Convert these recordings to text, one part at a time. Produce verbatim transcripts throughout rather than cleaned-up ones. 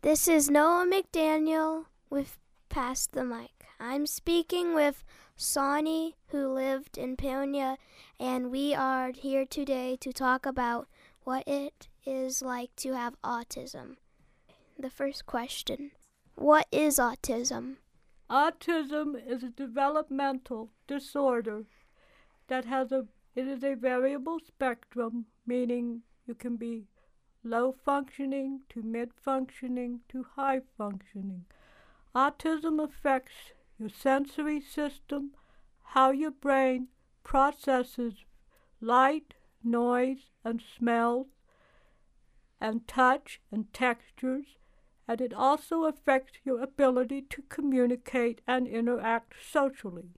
This is Noah McDaniel with Pass the Mic. I'm speaking with Sonny, who lived in Peonia, and we are here today to talk about what it is like to have autism. The first question, what is autism? Autism is a developmental disorder that has a, it is a variable spectrum, meaning you can be low functioning to mid functioning to high functioning. Autism affects your sensory system, how your brain processes light, noise, and smells, and touch and textures, and it also affects your ability to communicate and interact socially.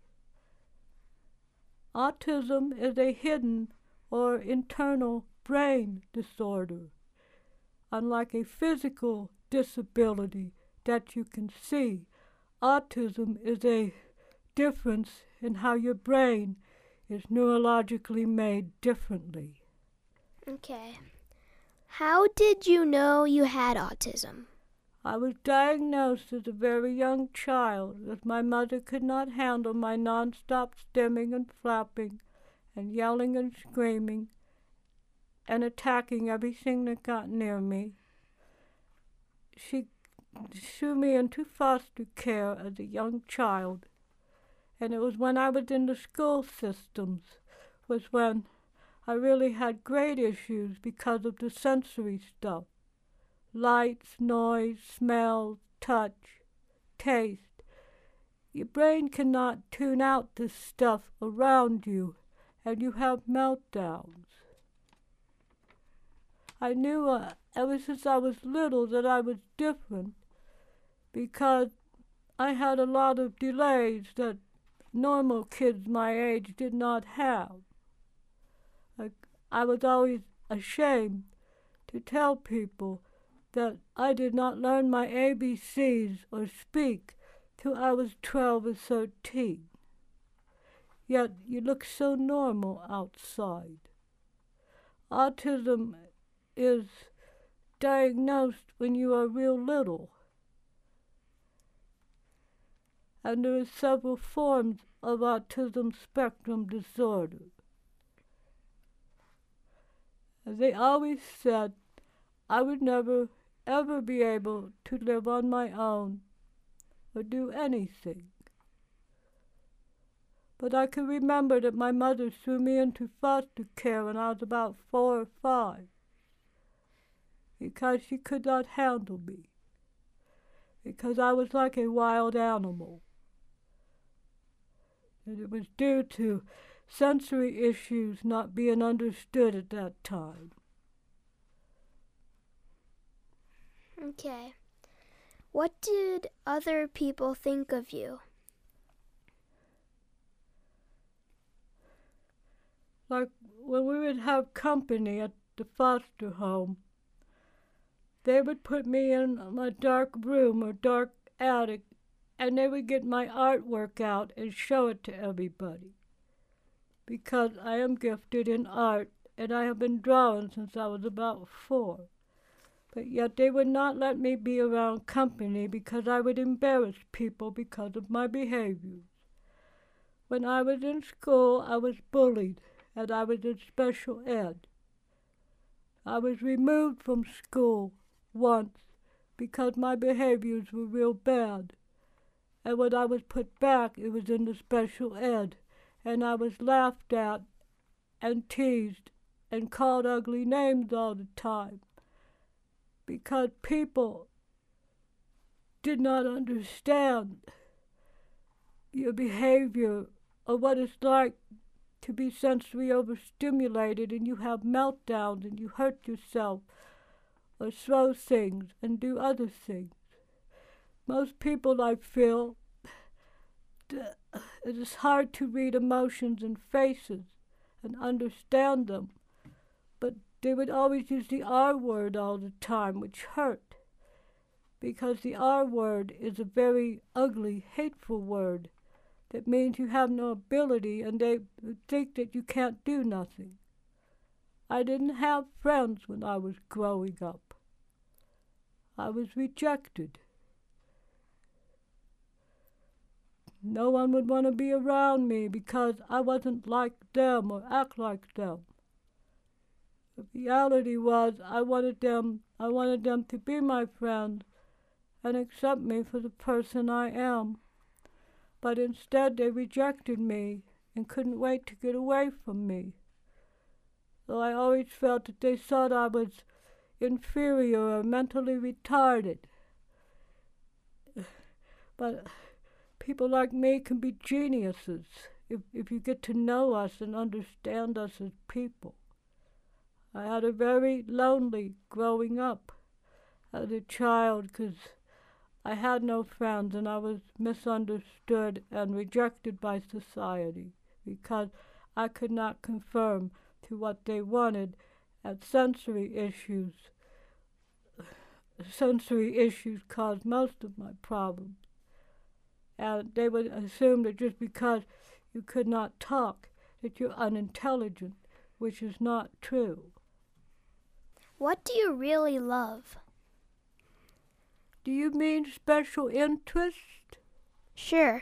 Autism is a hidden or internal brain disorder. Unlike a physical disability that you can see, autism is a difference in how your brain is neurologically made differently. Okay. How did you know you had autism? I was diagnosed as a very young child, as my mother could not handle my nonstop stimming and flapping and yelling and screaming and attacking everything that got near me. She threw me into foster care as a young child, and it was when I was in the school systems was when I really had great issues because of the sensory stuff. Lights, noise, smells, touch, taste. Your brain cannot tune out this stuff around you, and you have meltdowns. I knew uh, ever since I was little that I was different because I had a lot of delays that normal kids my age did not have. Like, I was always ashamed to tell people that I did not learn my A B Cs or speak till I was twelve or thirteen. Yet you look so normal outside. Autism is diagnosed when you are real little. And there are several forms of autism spectrum disorder. And they always said I would never, ever be able to live on my own or do anything. But I can remember that my mother threw me into foster care when I was about four or five because she could not handle me, because I was like a wild animal. And it was due to sensory issues not being understood at that time. Okay. What did other people think of you? Like when we would have company at the foster home, they would put me in my dark room or dark attic, and they would get my artwork out and show it to everybody. Because I am gifted in art, and I have been drawing since I was about four. But yet they would not let me be around company because I would embarrass people because of my behaviors. When I was in school, I was bullied, and I was in special ed. I was removed from school once because my behaviors were real bad. And when I was put back, it was in the special ed, and I was laughed at and teased and called ugly names all the time because people did not understand your behavior or what it's like to be sensory overstimulated and you have meltdowns and you hurt yourself or throw things and do other things. Most people, I feel, it is hard to read emotions in faces and understand them, but they would always use the R word all the time, which hurt, because the R word is a very ugly, hateful word that means you have no ability and they think that you can't do nothing. I didn't have friends when I was growing up. I was rejected. No one would want to be around me because I wasn't like them or act like them. The reality was I wanted them I wanted them to be my friends and accept me for the person I am. But instead they rejected me and couldn't wait to get away from me. Though I always felt that they thought I was inferior or mentally retarded. But people like me can be geniuses if, if you get to know us and understand us as people. I had a very lonely growing up as a child because I had no friends and I was misunderstood and rejected by society because I could not conform to what they wanted, and sensory issues. Sensory issues caused most of my problems. And they would assume that just because you could not talk, that you're unintelligent, which is not true. What do you really love? Do you mean special interest? Sure.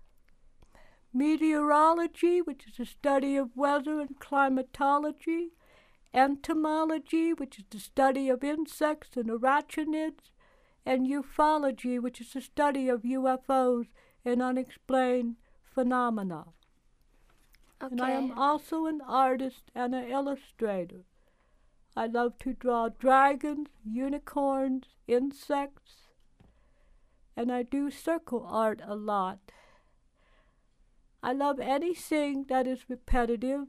Meteorology, which is the study of weather and climatology. Entomology, which is the study of insects and arachnids. And ufology, which is the study of U F Os and unexplained phenomena. Okay. And I am also an artist and an illustrator. I love to draw dragons, unicorns, insects, and I do circle art a lot. I love anything that is repetitive,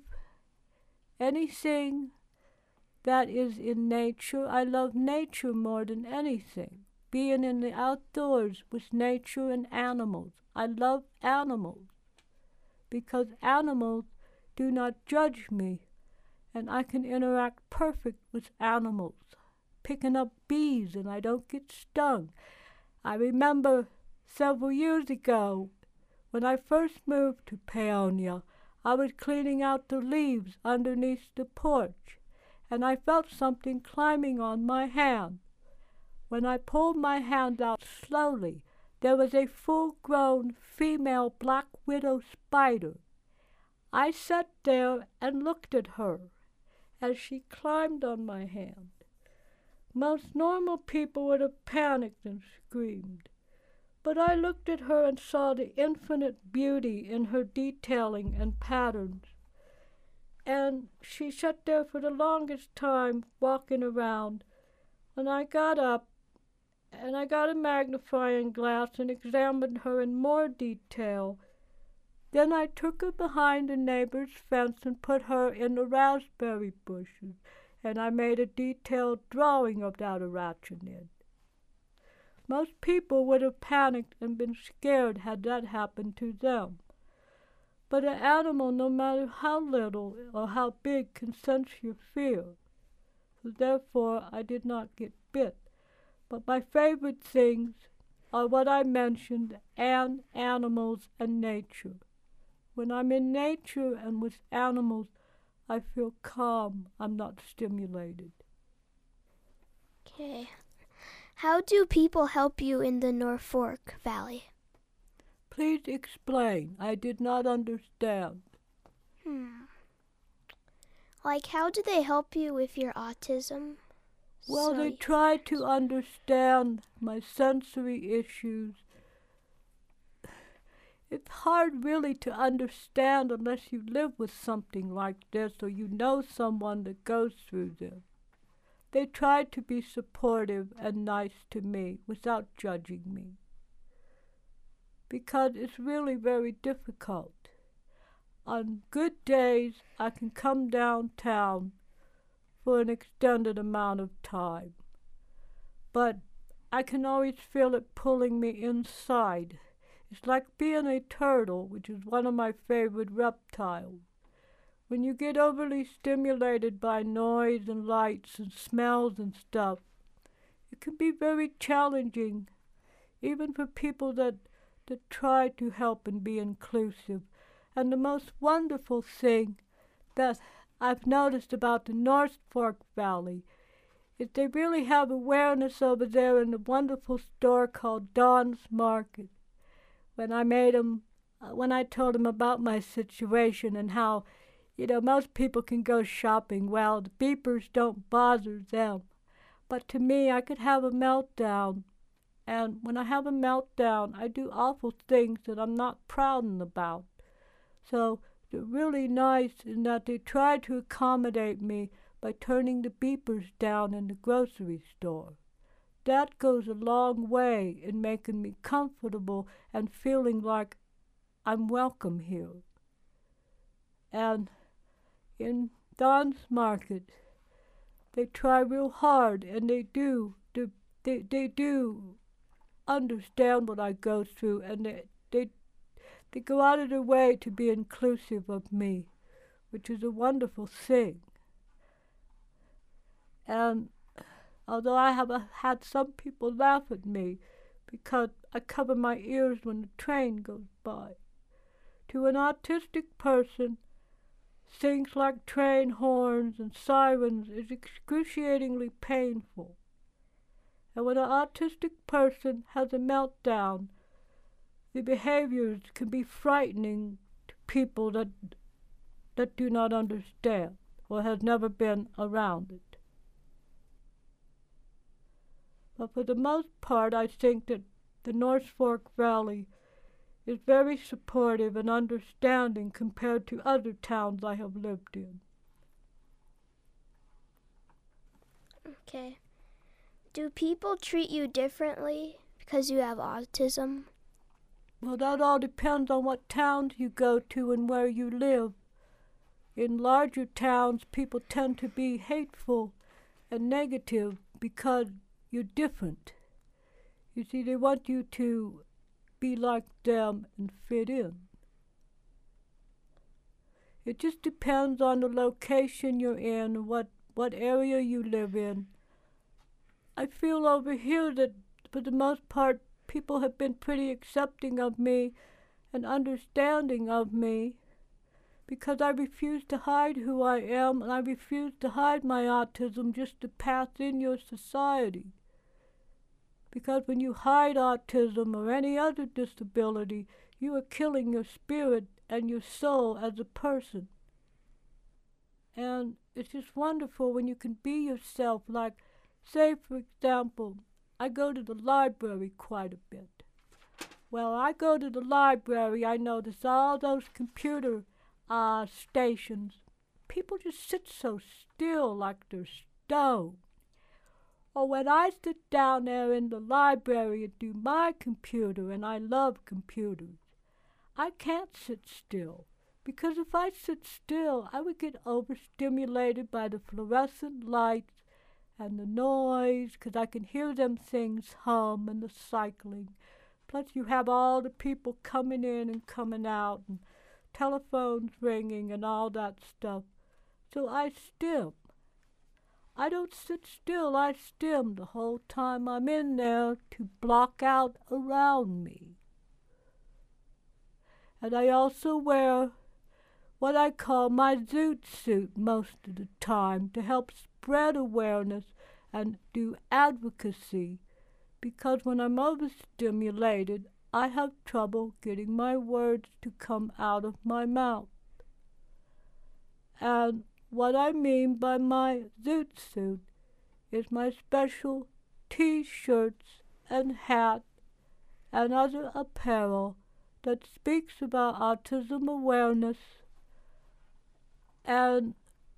anything that is in nature. I love nature more than anything. Being in the outdoors with nature and animals. I love animals because animals do not judge me, and I can interact perfect with animals, picking up bees and I don't get stung. I remember several years ago when I first moved to Paonia, I was cleaning out the leaves underneath the porch, and I felt something climbing on my hand. When I pulled my hand out slowly, there was a full-grown female black widow spider. I sat there and looked at her as she climbed on my hand. Most normal people would have panicked and screamed, but I looked at her and saw the infinite beauty in her detailing and patterns. And she sat there for the longest time walking around, and I got up and I got a magnifying glass and examined her in more detail. Then I took her behind the neighbor's fence and put her in the raspberry bushes, and I made a detailed drawing of that arachnid. Most people would have panicked and been scared had that happened to them. But an animal, no matter how little or how big, can sense your fear. So therefore, I did not get bit. But my favorite things are what I mentioned, and animals and nature. When I'm in nature and with animals, I feel calm. I'm not stimulated. Okay. How do people help you in the Norfolk Valley? Please explain. I did not understand. Hmm. Like, how do they help you with your autism? Well, So they y- try to understand my sensory issues. It's hard really to understand unless you live with something like this or you know someone that goes through this. They try to be supportive and nice to me without judging me, because it's really very difficult. On good days, I can come downtown for an extended amount of time, but I can always feel it pulling me inside. It's like being a turtle, which is one of my favorite reptiles. When you get overly stimulated by noise and lights and smells and stuff, it can be very challenging, even for people that, that try to help and be inclusive. And the most wonderful thing that I've noticed about the North Fork Valley is they really have awareness over there in the wonderful store called Don's Market. When I made 'em, uh, when I told 'em about my situation and how, you know, most people can go shopping. Well, the beepers don't bother them. But to me, I could have a meltdown. And when I have a meltdown, I do awful things that I'm not proud about. So they're really nice in that they try to accommodate me by turning the beepers down in the grocery store. That goes a long way in making me comfortable and feeling like I'm welcome here. And in Don's Market, they try real hard, and they do, they, they, they do understand what I go through, and they, they, they go out of their way to be inclusive of me, which is a wonderful thing. And although I have uh, had some people laugh at me because I cover my ears when the train goes by, to an autistic person, things like train horns and sirens is excruciatingly painful. And when an autistic person has a meltdown, the behaviors can be frightening to people that that do not understand or has never been around it. But for the most part, I think that the North Fork Valley is very supportive and understanding compared to other towns I have lived in. Okay. Do people treat you differently because you have autism? Well, that all depends on what towns you go to and where you live. In larger towns, people tend to be hateful and negative because you're different. You see, they want you to be like them and fit in. It just depends on the location you're in, what, what area you live in. I feel over here that, for the most part, people have been pretty accepting of me and understanding of me because I refuse to hide who I am, and I refuse to hide my autism just to pass in your society. Because when you hide autism or any other disability, you are killing your spirit and your soul as a person. And it's just wonderful when you can be yourself. Like, say, for example, I go to the library quite a bit. Well, I go to the library, I notice all those computer uh, stations. People just sit so still like they're stone. Or when I sit down there in the library and do my computer, and I love computers, I can't sit still. Because if I sit still, I would get overstimulated by the fluorescent lights and the noise, because I can hear them things hum and the cycling. Plus you have all the people coming in and coming out and telephones ringing and all that stuff. So I stim. I don't sit still, I stim the whole time I'm in there to block out around me. And I also wear what I call my zoot suit most of the time to help spread awareness and do advocacy, because when I'm overstimulated, I have trouble getting my words to come out of my mouth. And what I mean by my zoot suit is my special T-shirts and hat and other apparel that speaks about autism awareness, and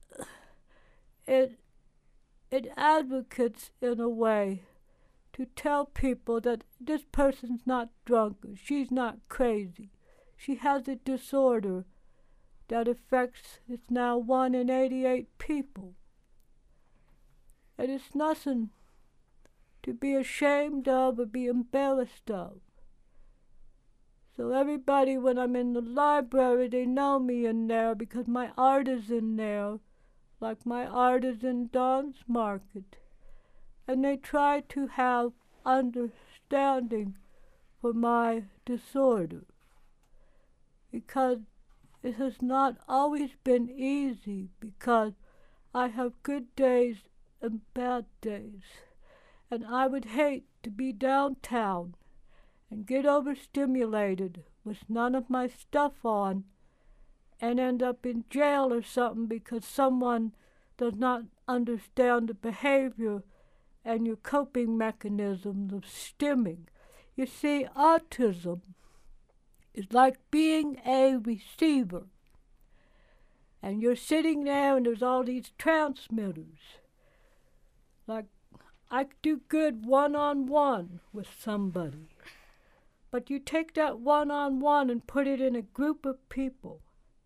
it it advocates in a way to tell people that this person's not drunk, she's not crazy. She has a disorder that affects, it's now one in eighty-eight people. And it's nothing to be ashamed of or be embarrassed of. So everybody, when I'm in the library, they know me in there because my art is in there, like my art is in Don's Market. And they try to have understanding for my disorder, because it has not always been easy, because I have good days and bad days, and I would hate to be downtown and get overstimulated with none of my stuff on and end up in jail or something because someone does not understand the behavior and your coping mechanisms of stimming. You see, autism is like being a receiver. And you're sitting there and there's all these transmitters. Like, I could do good one-on-one with somebody. But you take that one-on-one and put it in a group of people.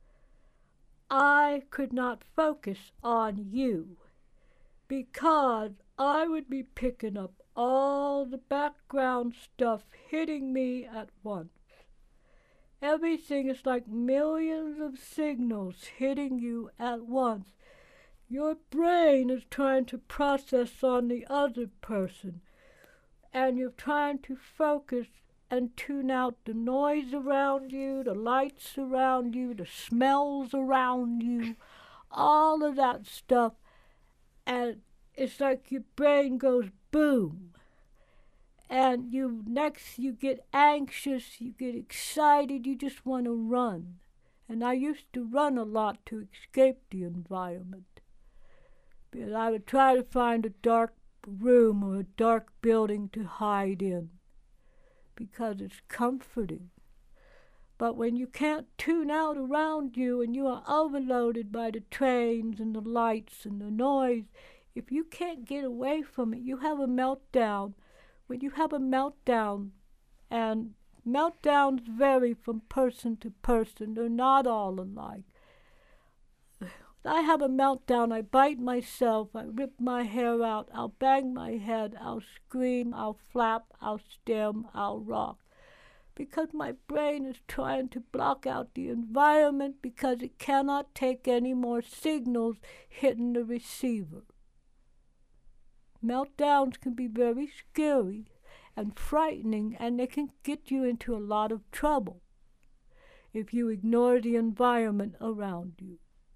I could not focus on you because I would be picking up all the background stuff hitting me at once. Everything is like millions of signals hitting you at once. Your brain is trying to process on the other person, and you're trying to focus and tune out the noise around you, the lights around you, the smells around you, all of that stuff. And it's like your brain goes boom. And you next you get anxious, you get excited, you just want to run. And I used to run a lot to escape the environment. Because I would try to find a dark room or a dark building to hide in. Because it's comforting. But when you can't tune out around you and you are overloaded by the trains and the lights and the noise, if you can't get away from it, you have a meltdown. When you have a meltdown, and meltdowns vary from person to person, they're not all alike. When I have a meltdown, I bite myself, I rip my hair out, I'll bang my head, I'll scream, I'll flap, I'll stem, I'll rock. Because my brain is trying to block out the environment because it cannot take any more signals hitting the receiver. Meltdowns can be very scary and frightening, and they can get you into a lot of trouble if you ignore the environment around you.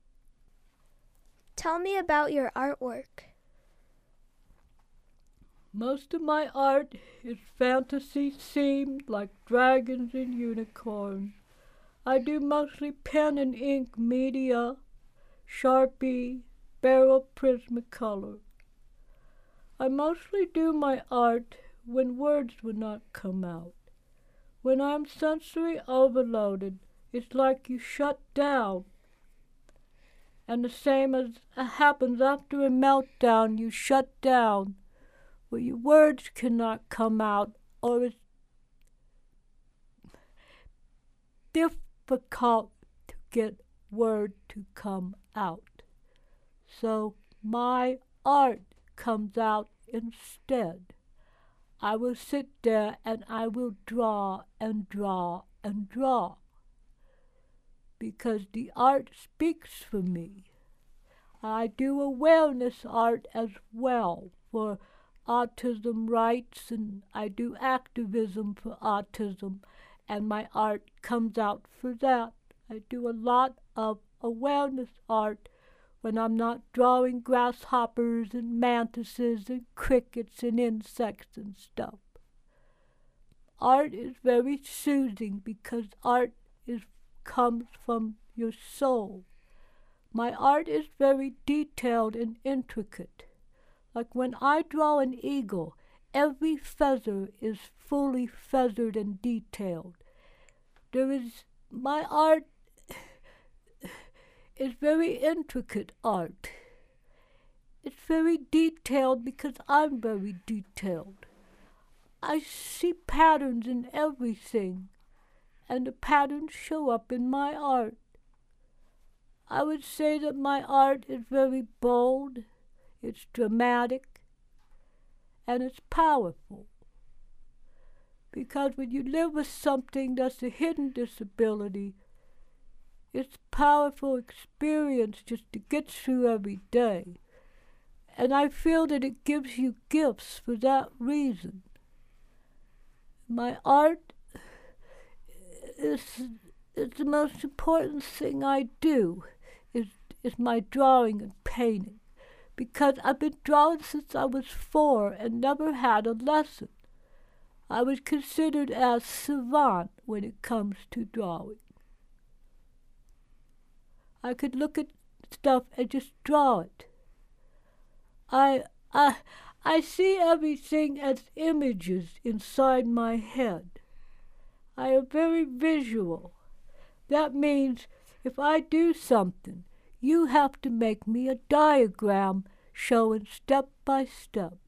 Tell me about your artwork. Most of my art is fantasy-themed, like dragons and unicorns. I do mostly pen and ink media, Sharpie, Barrel Prismacolor. I mostly do my art when words would not come out. When I'm sensory overloaded, it's like you shut down. And the same as happens after a meltdown, you shut down, where your words cannot come out, or it's difficult to get word to come out. So my art comes out instead. I will sit there and I will draw and draw and draw because the art speaks for me. I do awareness art as well for autism rights, and I do activism for autism, and my art comes out for that. I do a lot of awareness art when I'm not drawing grasshoppers and mantises and crickets and insects and stuff. Art is very soothing because art is comes from your soul. My art is very detailed and intricate. Like when I draw an eagle, every feather is fully feathered and detailed. There is, my art is very intricate art. It's very detailed because I'm very detailed. I see patterns in everything, and the patterns show up in my art. I would say that my art is very bold, it's dramatic, and it's powerful. Because when you live with something that's a hidden disability, it's a powerful experience just to get through every day. And I feel that it gives you gifts for that reason. My art is, is the most important thing I do, is, is my drawing and painting. because I've been drawing since I was four and never had a lesson. I was considered as savant when it comes to drawing. I could look at stuff and just draw it. I, I, I see everything as images inside my head. I am very visual. That means if I do something, you have to make me a diagram showing step by step.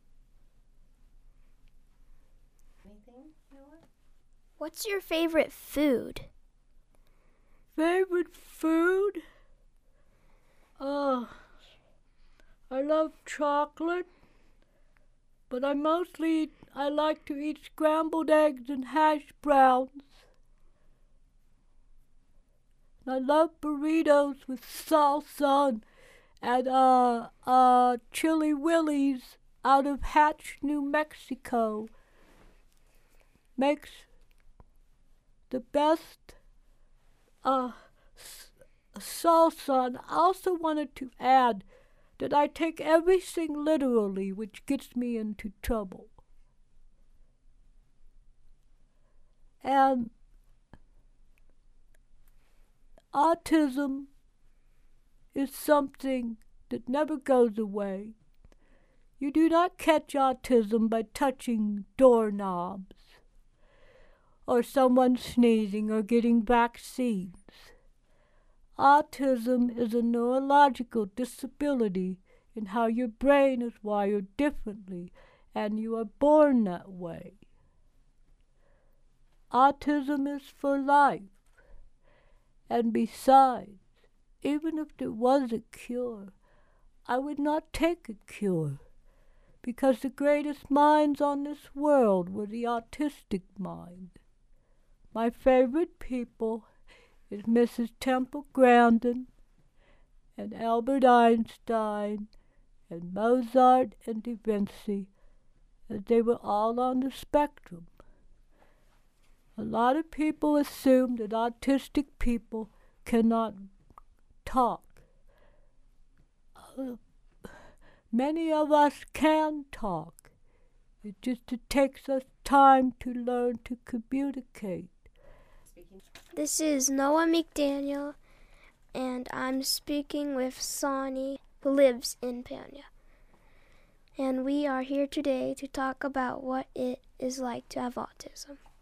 Anything, Noah? What's your favorite food? Favorite food? Oh, I love chocolate, but I mostly I like to eat scrambled eggs and hash browns. And I love burritos with salsa and, and uh, uh, Chili Willy's out of Hatch, New Mexico. Makes the best uh, s- salsa. And I also wanted to add that I take everything literally, which gets me into trouble. And autism is something that never goes away. You do not catch autism by touching doorknobs or someone sneezing or getting vaccines. Autism is a neurological disability in how your brain is wired differently, and you are born that way. Autism is for life. And besides, even if there was a cure, I would not take a cure, because the greatest minds on this world were the autistic mind. My favorite people is Missus Temple Grandin and Albert Einstein and Mozart and Da Vinci, as they were all on the spectrum. A lot of people assume that autistic people cannot talk. Uh, many of us can talk. It just it takes us time to learn to communicate. This is Noah McDaniel, and I'm speaking with Sonny, who lives in Peonia. And we are here today to talk about what it is like to have autism.